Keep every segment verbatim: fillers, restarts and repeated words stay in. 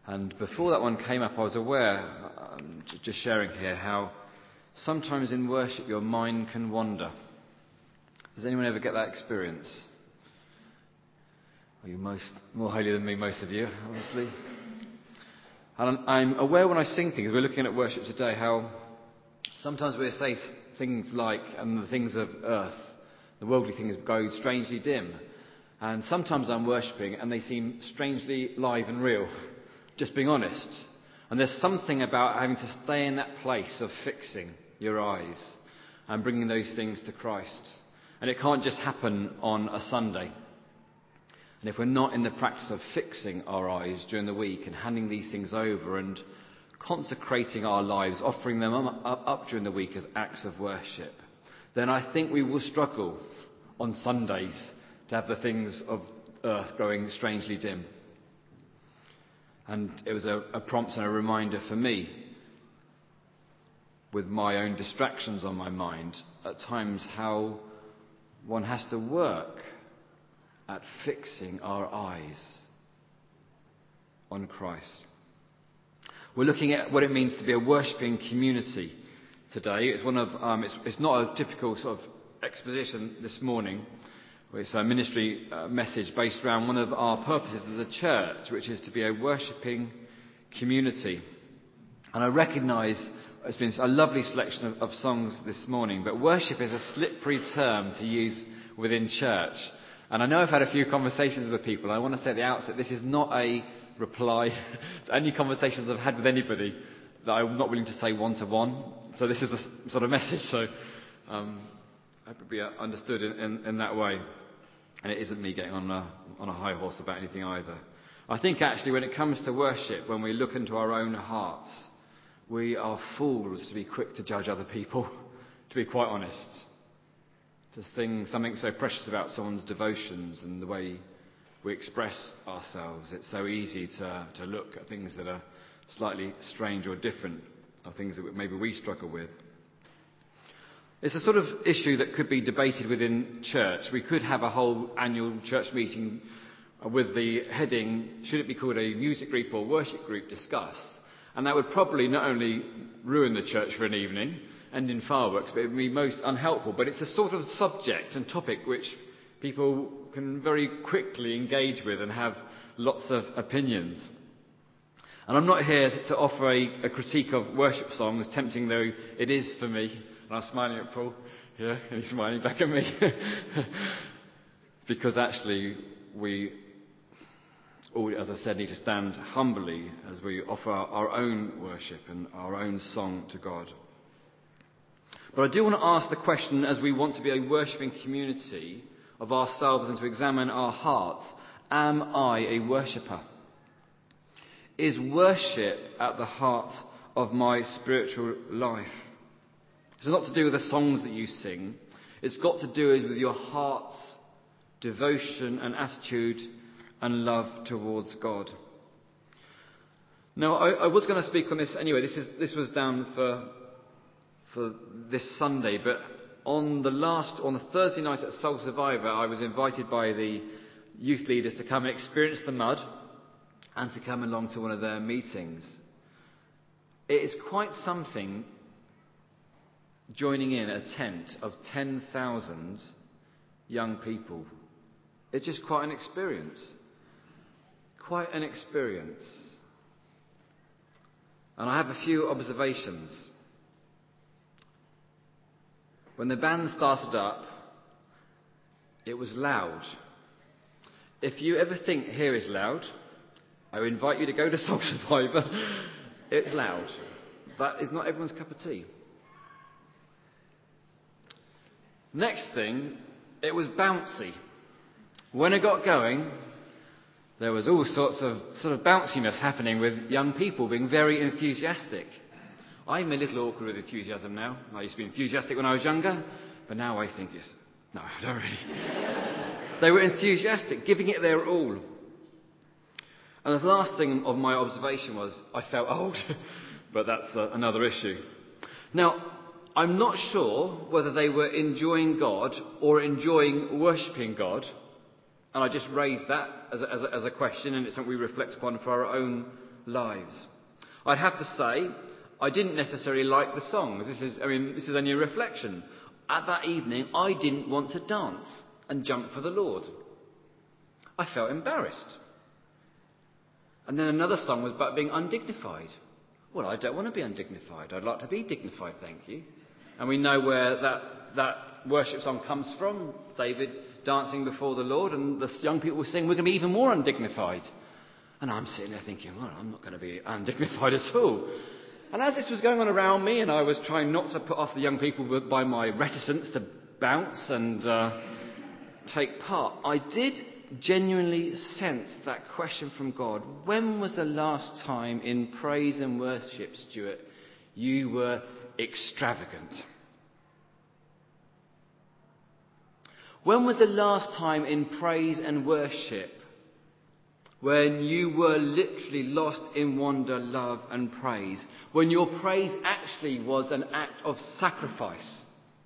And before that one came up, I was aware, um, just sharing here, how sometimes in worship your mind can wander. Does anyone ever get that experience? Well, you're most, more holy than me, most of you, obviously. And I'm, I'm aware when I sing things, we're looking at worship today, how sometimes we say things like, and the things of earth, the worldly things grow strangely dim. And sometimes I'm worshipping and they seem strangely live and real, just being honest. And there's something about having to stay in that place of fixing your eyes and bringing those things to Christ. And it can't just happen on a Sunday. And if we're not in the practice of fixing our eyes during the week and handing these things over and consecrating our lives, offering them up during the week as acts of worship, then I think we will struggle on Sundays to have the things of earth growing strangely dim. And it was a, a prompt and a reminder for me, with my own distractions on my mind, at times how one has to work at fixing our eyes on Christ. We're looking at what it means to be a worshipping community today. It's one of um, it's, it's not a typical sort of exposition this morning. It's a ministry uh, message based around one of our purposes as a church, which is to be a worshipping community. And I recognise it's been a lovely selection of, of songs this morning, but worship is a slippery term to use within church. And I know I've had a few conversations with people. I want to say at the outset, this is not a reply to any conversations I've had with anybody that I'm not willing to say one-to-one. So this is a sort of message, so um, I hope it be understood in, in, in that way. And it isn't me getting on a, on a high horse about anything either. I think actually when it comes to worship, when we look into our own hearts, we are fools to be quick to judge other people, to be quite honest. To think something so precious about someone's devotions and the way we express ourselves. It's so easy to, to look at things that are slightly strange or different, or things that maybe we struggle with. It's a sort of issue that could be debated within church. We could have a whole annual church meeting with the heading, should it be called a music group or worship group, discuss. And that would probably not only ruin the church for an evening, end in fireworks, but it would be most unhelpful. But it's a sort of subject and topic which people can very quickly engage with and have lots of opinions. And I'm not here to offer a, a critique of worship songs, tempting though it is for me. And I'm smiling at Paul, yeah, and he's smiling back at me. Because actually we all, as I said, need to stand humbly as we offer our own worship and our own song to God. But I do want to ask the question, as we want to be a worshipping community of ourselves and to examine our hearts, am I a worshipper? Is worship at the heart of my spiritual life? It's not to do with the songs that you sing. It's got to do with your heart's devotion and attitude and love towards God. Now, I, I was going to speak on this anyway. This is this was down for for this Sunday, but on the last on the Thursday night at Soul Survivor, I was invited by the youth leaders to come and experience the mud and to come along to one of their meetings. It is quite something joining in a tent of ten thousand young people. It's just quite an experience. Quite an experience. And I have a few observations. When the band started up, it was loud. If you ever think here is loud, I would invite you to go to Soul Survivor. It's loud. That is not everyone's cup of tea. Next thing, it was bouncy. When it got going, there was all sorts of sort of bounciness happening with young people being very enthusiastic. I'm a little awkward with enthusiasm now. I used to be enthusiastic when I was younger, but now I think it's... No, I don't really. They were enthusiastic, giving it their all. And the last thing of my observation was I felt old, but that's uh, another issue. Now, I'm not sure whether they were enjoying God or enjoying worshipping God. And I just raised that as a, as a, as a question, and it's something we reflect upon for our own lives. I'd have to say, I didn't necessarily like the songs. This is, I mean, this is only a reflection. At that evening, I didn't want to dance and jump for the Lord. I felt embarrassed. And then another song was about being undignified. Well, I don't want to be undignified. I'd like to be dignified, thank you. And we know where that, that worship song comes from. David dancing before the Lord, and the young people were saying, we're going to be even more undignified. And I'm sitting there thinking, well, I'm not going to be undignified at all. And as this was going on around me, and I was trying not to put off the young people by my reticence to bounce and uh, take part, I did genuinely sense that question from God. When was the last time in praise and worship, Stuart, you were extravagant? When was the last time in praise and worship when you were literally lost in wonder, love and praise? When your praise actually was an act of sacrifice?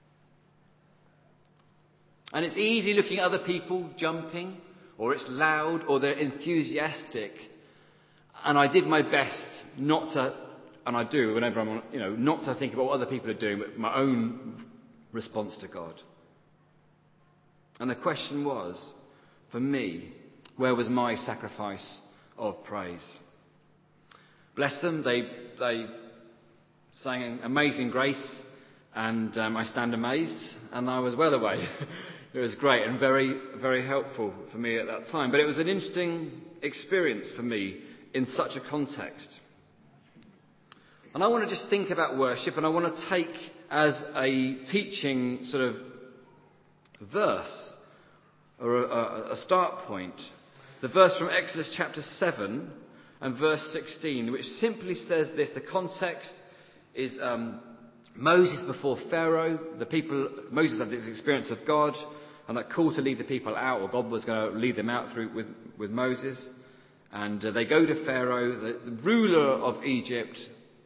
And it's easy looking at other people jumping, or it's loud, or they're enthusiastic. And I did my best not to, and I do whenever I'm on, you know, not to think about what other people are doing, but my own response to God. And the question was, for me, where was my sacrifice of praise? Bless them, they they sang Amazing Grace, and um, I stand amazed, and I was well away. It was great and very, very helpful for me at that time. But it was an interesting experience for me in such a context. And I want to just think about worship, and I want to take as a teaching sort of verse, or a, a start point, the verse from Exodus chapter seven and verse sixteen, which simply says this. The context is um, Moses before Pharaoh. The people, Moses had this experience of God and that call to lead the people out, or God was going to lead them out through with, with Moses. And uh, they go to Pharaoh, the, the ruler of Egypt,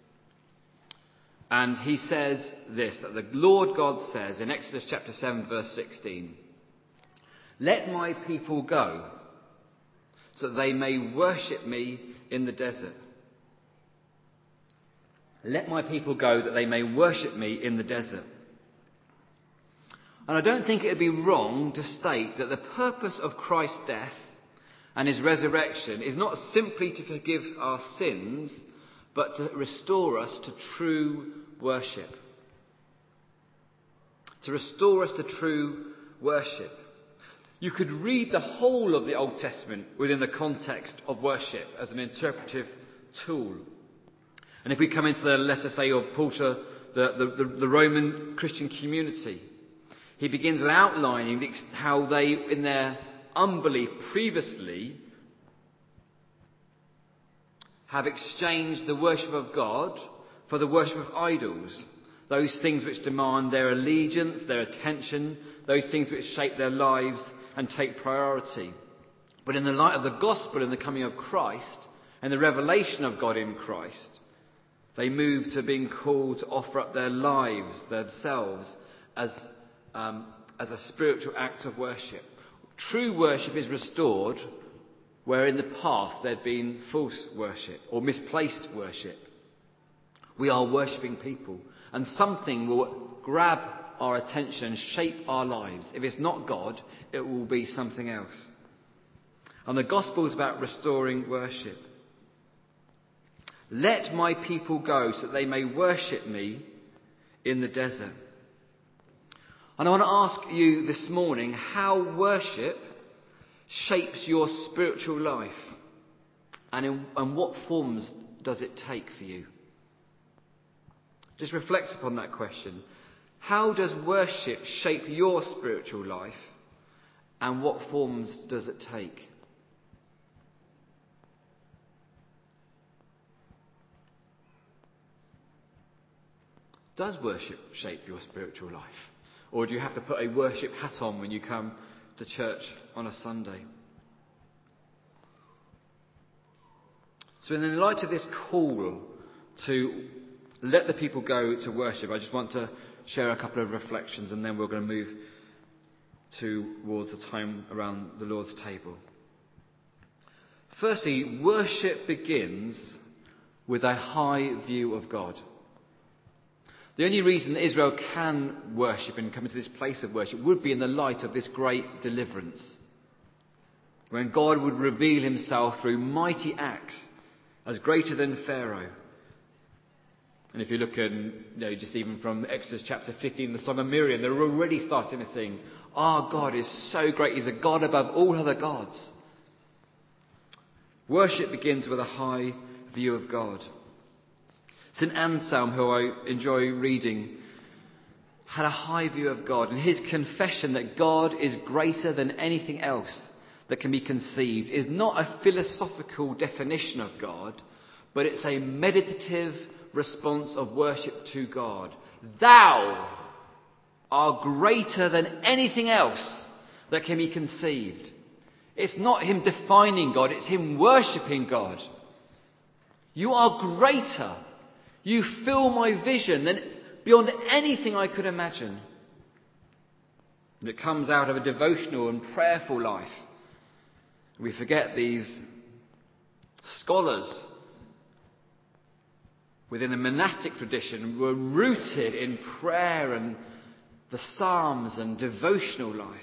and he says this, that the Lord God says in Exodus chapter seven verse sixteen, "Let my people go, so that they may worship me in the desert." Let my people go that they may worship me in the desert. And I don't think it would be wrong to state that the purpose of Christ's death and his resurrection is not simply to forgive our sins, but to restore us to true worship. To restore us to true worship. You could read the whole of the Old Testament within the context of worship as an interpretive tool. And if we come into the letter, say, of Paul to the, the, the Roman Christian community, he begins with outlining the, how they, in their unbelief previously, have exchanged the worship of God for the worship of idols. Those things which demand their allegiance, their attention, those things which shape their lives and take priority. But in the light of the gospel and the coming of Christ and the revelation of God in Christ, they move to being called to offer up their lives, themselves, as, um, as a spiritual act of worship. True worship is restored where in the past there'd been false worship or misplaced worship. We are worshipping people, and something will grab our attention and shape our lives. If it's not God, it will be something else. And the gospel is about restoring worship. Let my people go so that they may worship me in the desert. And I want to ask you this morning how worship shapes your spiritual life, and in and what forms does it take for you? Just reflect upon that question. How does worship shape your spiritual life, and what forms does it take? Does worship shape your spiritual life? Or do you have to put a worship hat on when you come to church on a Sunday? So in the light of this call to let the people go to worship, I just want to share a couple of reflections, and then we're going to move towards the time around the Lord's table. Firstly, worship begins with a high view of God. The only reason that Israel can worship and come into this place of worship would be in the light of this great deliverance, when God would reveal himself through mighty acts as greater than Pharaoh. And if you look at, you know, just even from Exodus chapter fifteen, the Song of Miriam, they're already starting to sing, our God is so great, he's a God above all other gods. Worship begins with a high view of God. Saint Anselm, who I enjoy reading, had a high view of God, and his confession that God is greater than anything else that can be conceived is not a philosophical definition of God, but it's a meditative response of worship to God. Thou art greater than anything else that can be conceived. It's not him defining God, it's him worshipping God. You are greater. You fill my vision than beyond anything I could imagine. And it comes out of a devotional and prayerful life. We forget these scholars within the monastic tradition were rooted in prayer and the Psalms and devotional life.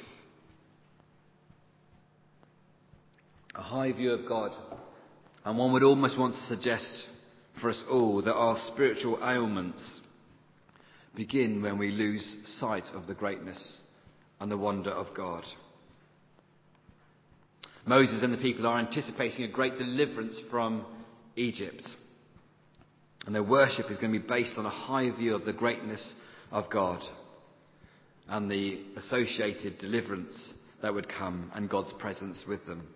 A high view of God. And one would almost want to suggest for us all that our spiritual ailments begin when we lose sight of the greatness and the wonder of God. Moses and the people are anticipating a great deliverance from Egypt. And their worship is going to be based on a high view of the greatness of God and the associated deliverance that would come and God's presence with them.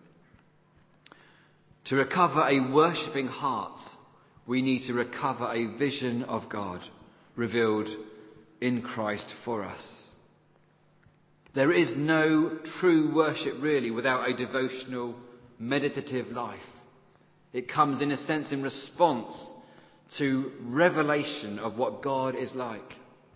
To recover a worshipping heart, we need to recover a vision of God revealed in Christ for us. There is no true worship really without a devotional, meditative life. It comes in a sense in response to revelation of what God is like.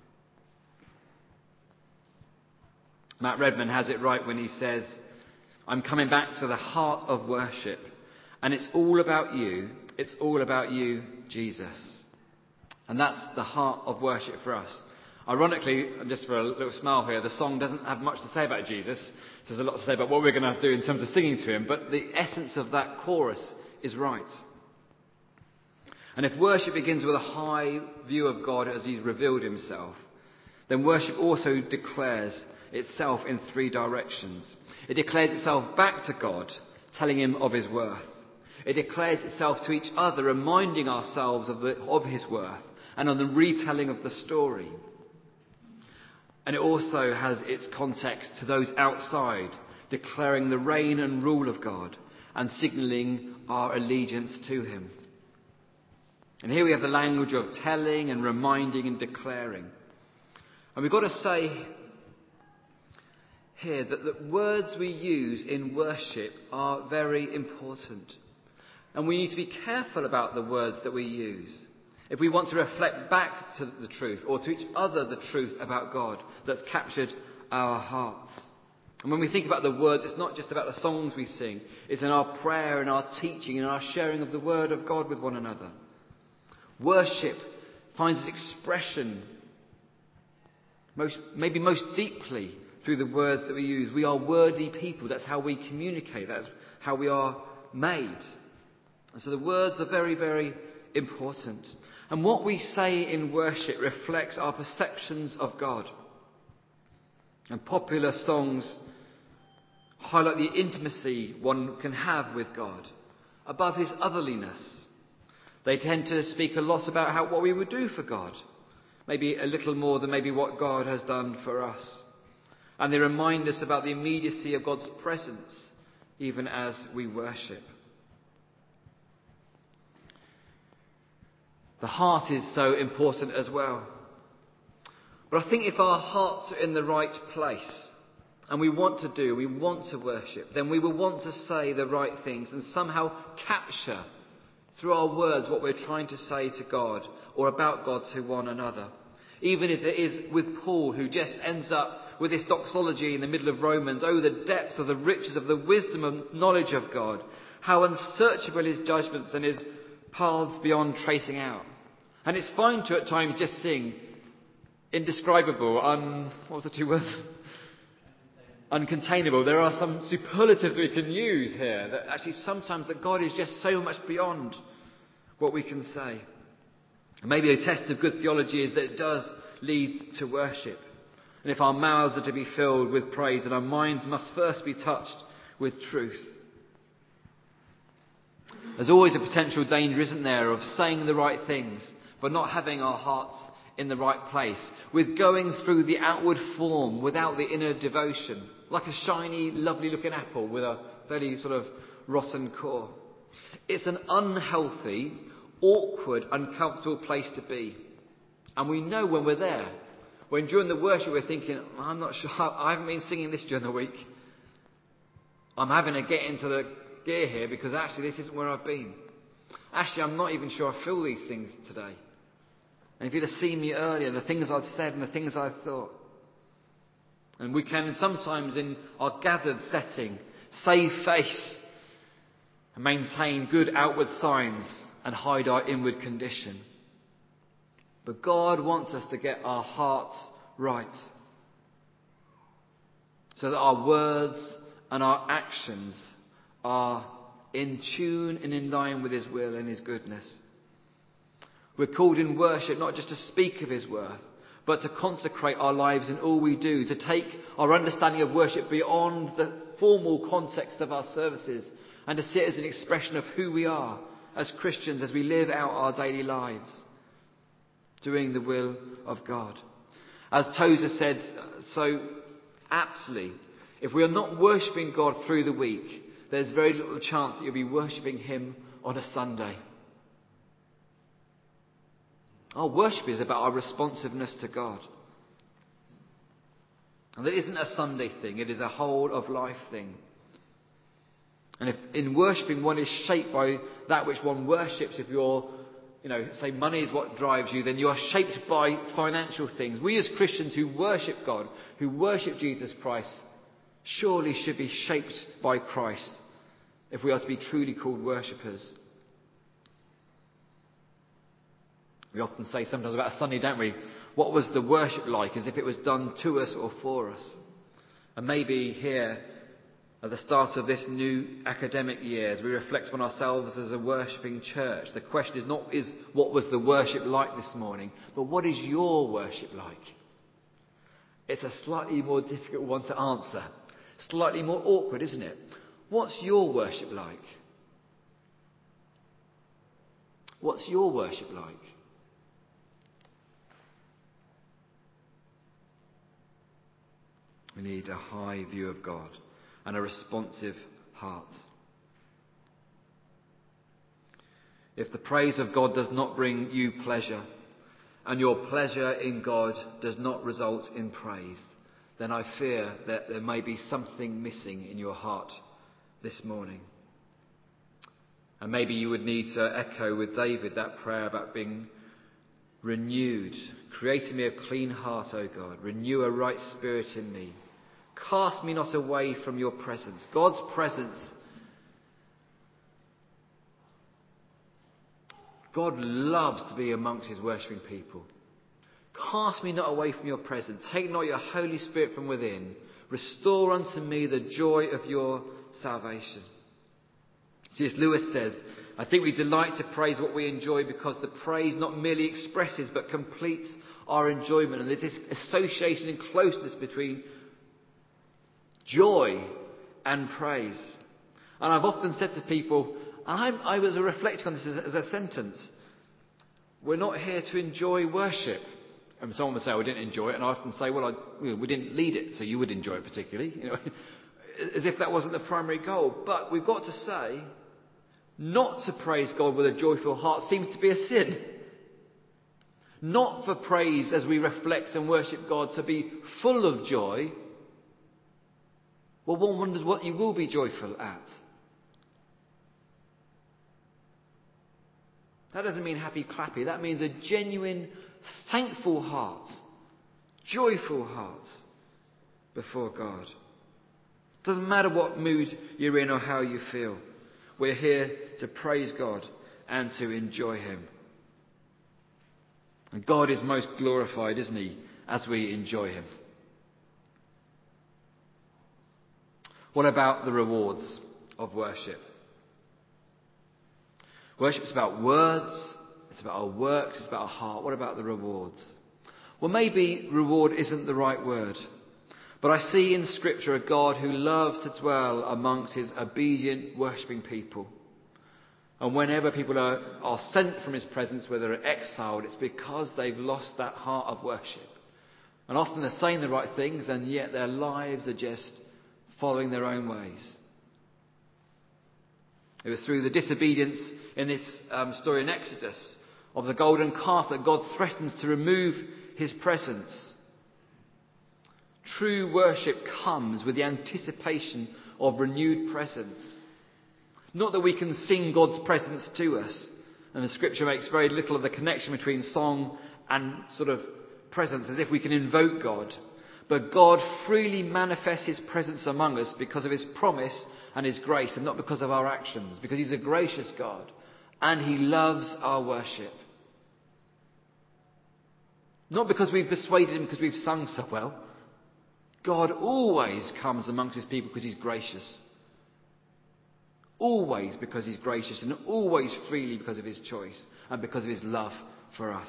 Matt Redman has it right when he says, I'm coming back to the heart of worship, and it's all about you. It's all about you, Jesus. And that's the heart of worship for us. Ironically, and just for a little smile here, the song doesn't have much to say about Jesus. There's a lot to say about what we're going to have to do in terms of singing to him, but the essence of that chorus is right. And if worship begins with a high view of God as he's revealed himself, then worship also declares itself in three directions. It declares itself back to God, telling him of his worth. It declares itself to each other, reminding ourselves of, the, of his worth and on the retelling of the story. And it also has its context to those outside, declaring the reign and rule of God and signalling our allegiance to him. And here we have the language of telling and reminding and declaring. And we've got to say here that the words we use in worship are very important. And we need to be careful about the words that we use if we want to reflect back to the truth or to each other the truth about God that's captured our hearts. And when we think about the words, it's not just about the songs we sing. It's in our prayer and our teaching and our sharing of the word of God with one another. Worship finds its expression most, maybe most deeply through the words that we use. We are wordy people. That's how we communicate. That's how we are made. And so the words are very, very important. And what we say in worship reflects our perceptions of God. And popular songs highlight the intimacy one can have with God above his otherliness. They tend to speak a lot about how what we would do for God. Maybe a little more than maybe what God has done for us. And they remind us about the immediacy of God's presence even as we worship. The heart is so important as well. But I think if our hearts are in the right place and we want to do, we want to worship, then we will want to say the right things and somehow capture through our words what we're trying to say to God or about God to one another. Even if it is with Paul, who just ends up with this doxology in the middle of Romans. Oh, the depth of the riches of the wisdom and knowledge of God. How unsearchable his judgments and his paths beyond tracing out. And it's fine to at times just sing indescribable, un... what was the two words? Uncontainable. There are some superlatives we can use here that actually sometimes that God is just so much beyond what we can say. And maybe a test of good theology is that it does lead to worship. And if our mouths are to be filled with praise, then our minds must first be touched with truth. There's always a potential danger, isn't there, of saying the right things, but not having our hearts in the right place, with going through the outward form without the inner devotion, like a shiny, lovely looking apple with a very sort of rotten core. It's an unhealthy, awkward, uncomfortable place to be. And we know when we're there. When during the worship we're thinking, I'm not sure, I haven't been singing this during the week. I'm having to get into the gear here because actually this isn't where I've been. Actually, I'm not even sure I feel these things today. And if you'd have seen me earlier, the things I've said and the things I've thought. And we can sometimes in our gathered setting save face and maintain good outward signs and hide our inward condition. But God wants us to get our hearts right, so that our words and our actions are in tune and in line with His will and His goodness. We're called in worship not just to speak of His worth, but to consecrate our lives in all we do, to take our understanding of worship beyond the formal context of our services and to see it as an expression of who we are as Christians as we live out our daily lives, doing the will of God. As Tozer said so aptly, if we are not worshipping God through the week, there's very little chance that you'll be worshipping Him on a Sunday. Our worship is about our responsiveness to God. And it isn't a Sunday thing, it is a whole of life thing. And if in worshipping one is shaped by that which one worships, if you're, you know, say money is what drives you, then you are shaped by financial things. We as Christians who worship God, who worship Jesus Christ, surely should be shaped by Christ if we are to be truly called worshippers. We often say sometimes about Sunday, don't we? What was the worship like? As if it was done to us or for us. And maybe here, at the start of this new academic year, as we reflect on ourselves as a worshipping church, the question is not is what was the worship like this morning, but what is your worship like? It's a slightly more difficult one to answer. Slightly more awkward, isn't it? What's your worship like? What's your worship like? We need a high view of God and a responsive heart. If the praise of God does not bring you pleasure, and your pleasure in God does not result in praise, then I fear that there may be something missing in your heart this morning. And maybe you would need to echo with David that prayer about being renewed. Create in me a clean heart, O God. Renew a right spirit in me. Cast me not away from your presence. God's presence. God loves to be amongst His worshipping people. Cast me not away from your presence. Take not your Holy Spirit from within. Restore unto me the joy of your salvation. C S Lewis says, I think we delight to praise what we enjoy because the praise not merely expresses but completes our enjoyment. And there's this association and closeness between joy and praise. And I've often said to people, and I, I was reflecting on this as, as a sentence, we're not here to enjoy worship. And someone would say, oh, we didn't enjoy it. And I often say, well, I, you know, we didn't lead it, so you would enjoy it particularly. You know, as if that wasn't the primary goal. But we've got to say, not to praise God with a joyful heart seems to be a sin. Not for praise as we reflect and worship God to be full of joy. Well, one wonders what you will be joyful at. That doesn't mean happy clappy. That means a genuine, thankful heart, joyful heart before God. Doesn't matter what mood you're in or how you feel. We're here to praise God and to enjoy him. And God is most glorified, isn't he, as we enjoy him. What about the rewards of worship? Worship is about words, it's about our works, it's about our heart. What about the rewards? Well, maybe reward isn't the right word. But I see in Scripture a God who loves to dwell amongst his obedient, worshipping people. And whenever people are, are sent from his presence, whether they're exiled, it's because they've lost that heart of worship. And often they're saying the right things, and yet their lives are just following their own ways. It was through the disobedience in this um, story in Exodus of the golden calf that God threatens to remove his presence. True worship comes with the anticipation of renewed presence. Not that we can sing God's presence to us. And the scripture makes very little of the connection between song and sort of presence, as if we can invoke God. But God freely manifests his presence among us because of his promise and his grace, and not because of our actions, because he's a gracious God and he loves our worship. Not because we've persuaded him because we've sung so well. God always comes amongst his people because he's gracious. Always because he's gracious, and always freely because of his choice and because of his love for us.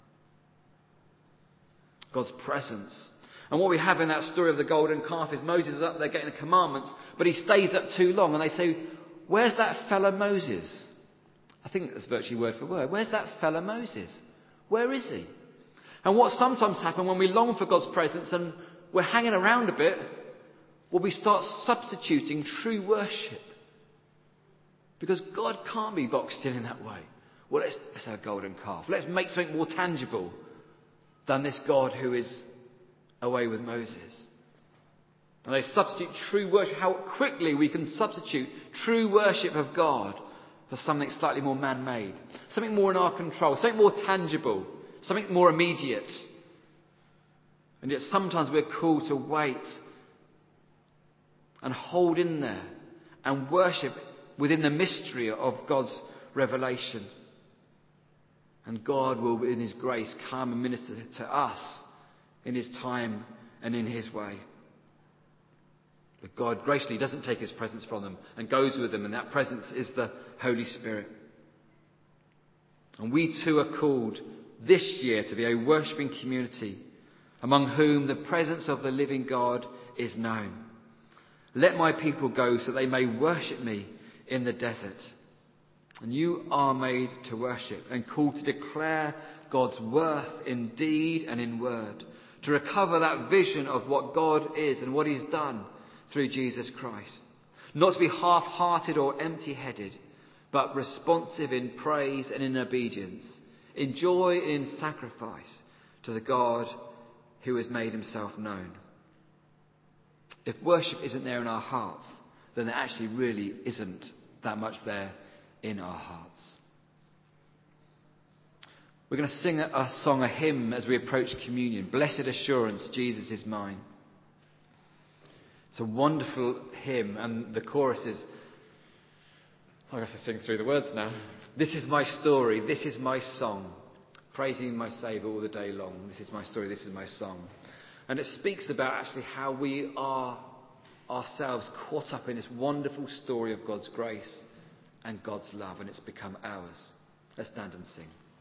God's presence. And what we have in that story of the golden calf is Moses is up there getting the commandments, but he stays up too long. And they say, where's that fella Moses? I think that's virtually word for word. Where's that fella Moses? Where is he? And what sometimes happens when we long for God's presence and we're hanging around a bit, well, we start substituting true worship. Because God can't be boxed in in that way. Well, let's, let's have a golden calf. Let's make something more tangible than this God who is away with Moses. And they substitute true worship. How quickly we can substitute true worship of God for something slightly more man-made. Something more in our control. Something more tangible. Something more immediate. And yet sometimes we're called to wait and hold in there and worship within the mystery of God's revelation. And God will, in his grace, come and minister to us in his time and in his way. But God graciously doesn't take his presence from them and goes with them, and that presence is the Holy Spirit. And we too are called this year to be a worshipping community among whom the presence of the living God is known. Let my people go so they may worship me in the desert. And you are made to worship and called to declare God's worth in deed and in word, to recover that vision of what God is and what he's done through Jesus Christ. Not to be half-hearted or empty-headed, but responsive in praise and in obedience, in joy and in sacrifice to the God who has made himself known. If worship isn't there in our hearts, then there actually really isn't that much there in our hearts. We're going to sing a, a song, a hymn, as we approach communion. Blessed Assurance, Jesus is mine. It's a wonderful hymn, and the chorus is, I guess I sing through the words now. This is my story, this is my song, praising my Saviour all the day long. This is my story, this is my song. And it speaks about actually how we are ourselves caught up in this wonderful story of God's grace and God's love, and it's become ours. Let's stand and sing.